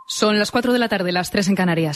Son las 4 de la tarde, las 3 en Canarias.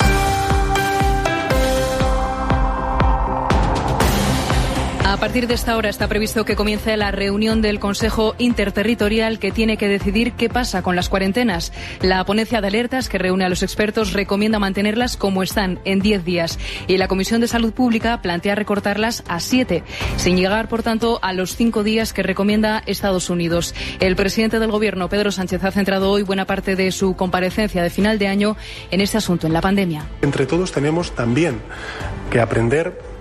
A partir de esta hora está previsto que comience la reunión del Consejo Interterritorial que tiene que decidir qué pasa con las cuarentenas. La ponencia de alertas que reúne a los expertos recomienda mantenerlas como están, en 10 días. Y la Comisión de Salud Pública plantea recortarlas a 7, sin llegar, por tanto, a los 5 días que recomienda Estados Unidos. El presidente del Gobierno, Pedro Sánchez, ha centrado hoy buena parte de su comparecencia de final de año en este asunto, en la pandemia. Entre todos tenemos también que aprender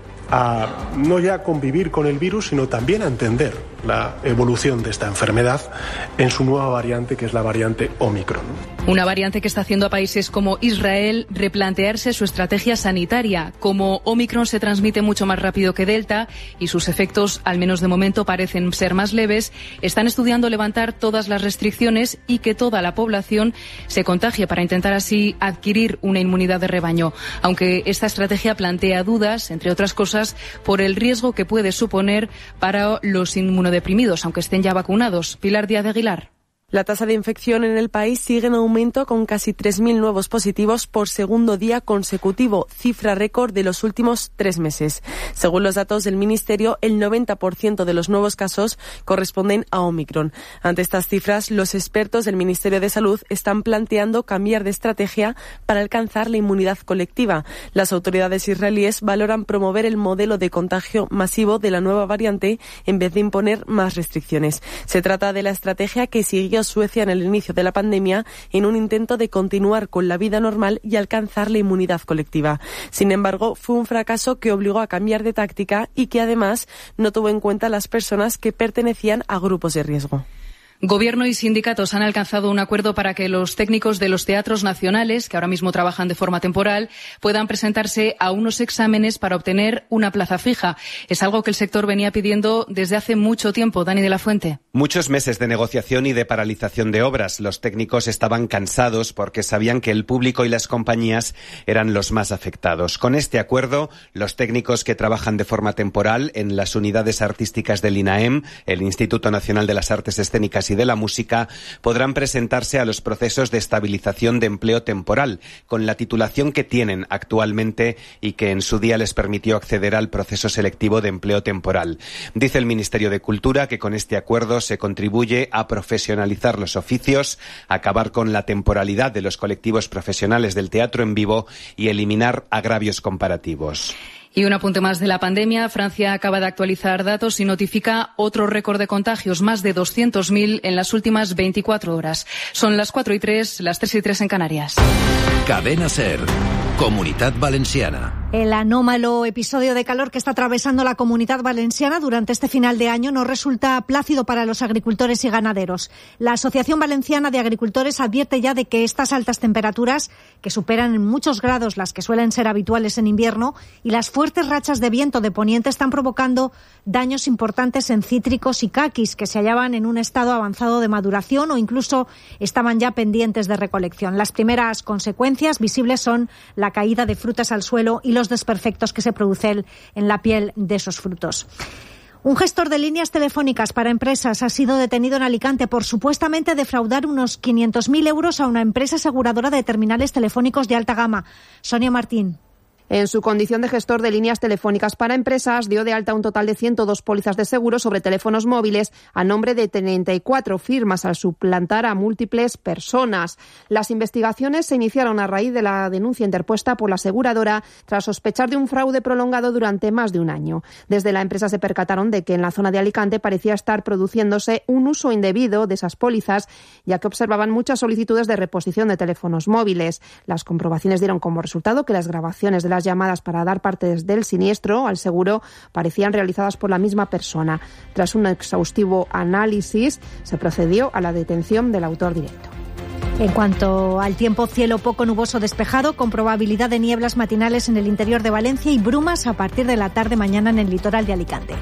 a no ya convivir con el virus, sino también a entender la evolución de esta enfermedad en su nueva variante, que es la variante Omicron. Una variante que está haciendo a países como Israel replantearse su estrategia sanitaria. Como Omicron se transmite mucho más rápido que Delta y sus efectos, al menos de momento, parecen ser más leves, están estudiando levantar todas las restricciones y que toda la población se contagie para intentar así adquirir una inmunidad de rebaño. Aunque esta estrategia plantea dudas, entre otras cosas, por el riesgo que puede suponer para los inmunodeprimidos, aunque estén ya vacunados. Pilar Díaz de Aguilar. La tasa de infección en el país sigue en aumento con casi 3.000 nuevos positivos por segundo día consecutivo, cifra récord de los últimos 3 meses. Según los datos del Ministerio, el 90% de los nuevos casos corresponden a Omicron. Ante estas cifras, los expertos del Ministerio de Salud están planteando cambiar de estrategia para alcanzar la inmunidad colectiva. Las autoridades israelíes valoran promover el modelo de contagio masivo de la nueva variante en vez de imponer más restricciones. Se trata de la estrategia que siguió Suecia en el inicio de la pandemia en un intento de continuar con la vida normal y alcanzar la inmunidad colectiva. Sin embargo, fue un fracaso que obligó a cambiar de táctica y que además no tuvo en cuenta a las personas que pertenecían a grupos de riesgo. Gobierno y sindicatos han alcanzado un acuerdo para que los técnicos de los teatros nacionales, que ahora mismo trabajan de forma temporal, puedan presentarse a unos exámenes para obtener una plaza fija. Es algo que el sector venía pidiendo desde hace mucho tiempo. Dani de la Fuente. Muchos meses de negociación y de paralización de obras. Los técnicos estaban cansados porque sabían que el público y las compañías eran los más afectados. Con este acuerdo, los técnicos que trabajan de forma temporal en las unidades artísticas del INAEM, el Instituto Nacional de las Artes Escénicas y de la Música, podrán presentarse a los procesos de estabilización de empleo temporal, con la titulación que tienen actualmente y que en su día les permitió acceder al proceso selectivo de empleo temporal. Dice el Ministerio de Cultura que con este acuerdo se contribuye a profesionalizar los oficios, acabar con la temporalidad de los colectivos profesionales del teatro en vivo y eliminar agravios comparativos. Y un apunte más de la pandemia. Francia acaba de actualizar datos y notifica otro récord de contagios, más de 200.000 en las últimas 24 horas. Son las 4:03, las 3:03 en Canarias. Cadena SER, Comunitat Valenciana. El anómalo episodio de calor que está atravesando la Comunidad Valenciana durante este final de año no resulta plácido para los agricultores y ganaderos. La Asociación Valenciana de Agricultores advierte ya de que estas altas temperaturas, que superan en muchos grados las que suelen ser habituales en invierno, y las fuertes rachas de viento de poniente están provocando daños importantes en cítricos y caquis que se hallaban en un estado avanzado de maduración o incluso estaban ya pendientes de recolección. Las primeras consecuencias visibles son la caída de frutas al suelo y los desperfectos que se producen en la piel de esos frutos. Un gestor de líneas telefónicas para empresas ha sido detenido en Alicante por supuestamente defraudar unos 500.000 euros a una empresa aseguradora de terminales telefónicos de alta gama. Sonia Martín. En su condición de gestor de líneas telefónicas para empresas, dio de alta un total de 102 pólizas de seguro sobre teléfonos móviles a nombre de 34 firmas al suplantar a múltiples personas. Las investigaciones se iniciaron a raíz de la denuncia interpuesta por la aseguradora tras sospechar de un fraude prolongado durante más de un año. Desde la empresa se percataron de que en la zona de Alicante parecía estar produciéndose un uso indebido de esas pólizas, ya que observaban muchas solicitudes de reposición de teléfonos móviles. Las comprobaciones dieron como resultado que las grabaciones de las llamadas para dar partes del siniestro al seguro parecían realizadas por la misma persona. Tras un exhaustivo análisis, se procedió a la detención del autor directo. En cuanto al tiempo, cielo poco nuboso despejado, con probabilidad de nieblas matinales en el interior de Valencia y brumas a partir de la tarde mañana en el litoral de Alicante.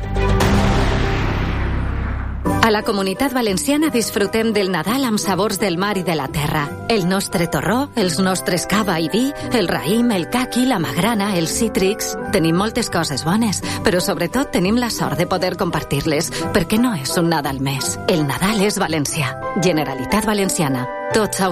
A la Comunitat Valenciana disfrutem del Nadal amb sabors del mar i de la terra. El nostre torró, els nostres cava i vi, el raïm, el caqui, la magrana, els cítrics... Tenim moltes coses bones, però sobretot tenim la sort de poder compartir-les, perquè no és un Nadal més. El Nadal és valencià. Generalitat Valenciana. Tots